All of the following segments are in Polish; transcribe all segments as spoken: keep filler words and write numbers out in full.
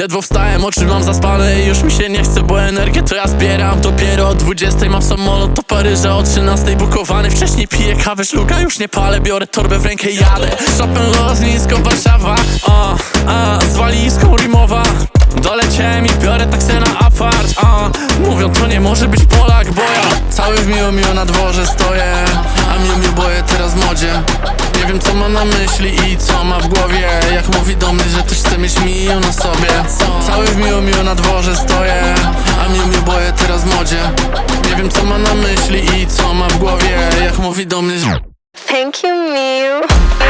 Ledwo wstałem, oczy mam zaspane i już mi się nie chce, bo energię to ja zbieram. Dopiero o dwudziestej mam samolot do Paryża, o trzynastej bukowany. Wcześniej piję kawę, szluga, już nie palę, biorę torbę w rękę i jadę. Chopin, lotnisko, Warszawa, o, a, z walizką Rimowa. Doleciałem i biorę taksę na apart, a, mówią, to nie może być Polak, bo ja cały w miło miło na dworze stoję, a miu miu boję teraz w modzie. Nie wiem co ma na myśli i co ma w głowie, jak mówi do mnie, że też chce mieć miło na sobie. Cały w miło miło na dworze stoję, a miu miu boję teraz w modzie. Nie wiem co ma na myśli i co ma w głowie, jak mówi do mnie, że Thank you, Miu.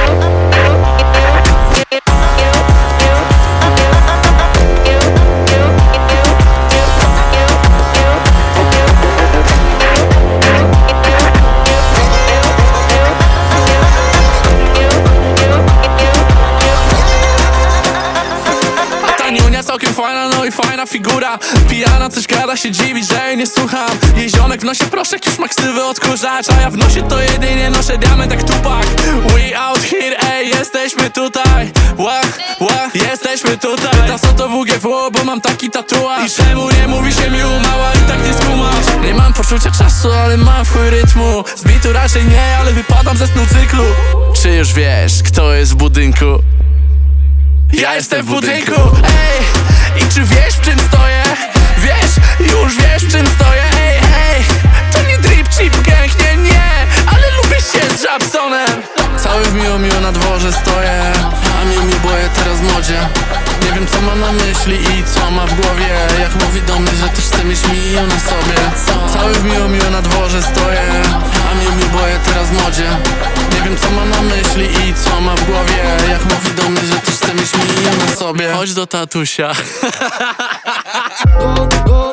całkiem fajna, no i fajna figura. Pijana, coś gada, się dziwi, że jej nie słucham. Jej ziomek w nosie proszek, już ma ksywy odkurzacz, a ja w nosie to jedynie noszę diament jak Tupac. We out here, ej, jesteśmy tutaj. Ła, ła, jesteś tutaj. Pyta co to W G W, bo mam taki tatuaż. I czemu nie mówi się miu, mała, i tak nie skumasz. Nie mam poczucia czasu, ale mam w chuj rytmu. Z bitu raczej nie, ale wypadam ze snu cyklu. Czy już wiesz, kto jest w budynku? Ja jestem w budynku, ej. I czy wiesz w czym stoję? Wiesz, już wiesz w czym stoję, ej, ej. To nie drip chip gang, nie, nie. Ale lubię się z Japsonem. Cały w miło miło na dworze stoję, a miu mi boję teraz w modzie. Nie wiem co ma na myśli i co ma w głowie, jak mówi do mnie, że też chce mieć miło na sobie. Cały w miło miło na dworze stoję, a miu mi boję teraz w modzie. Nie wiem co ma na myśli i co ma w głowie, jak mówi do mnie, że też chce mieć miło na sobie. Chodź do tatusia.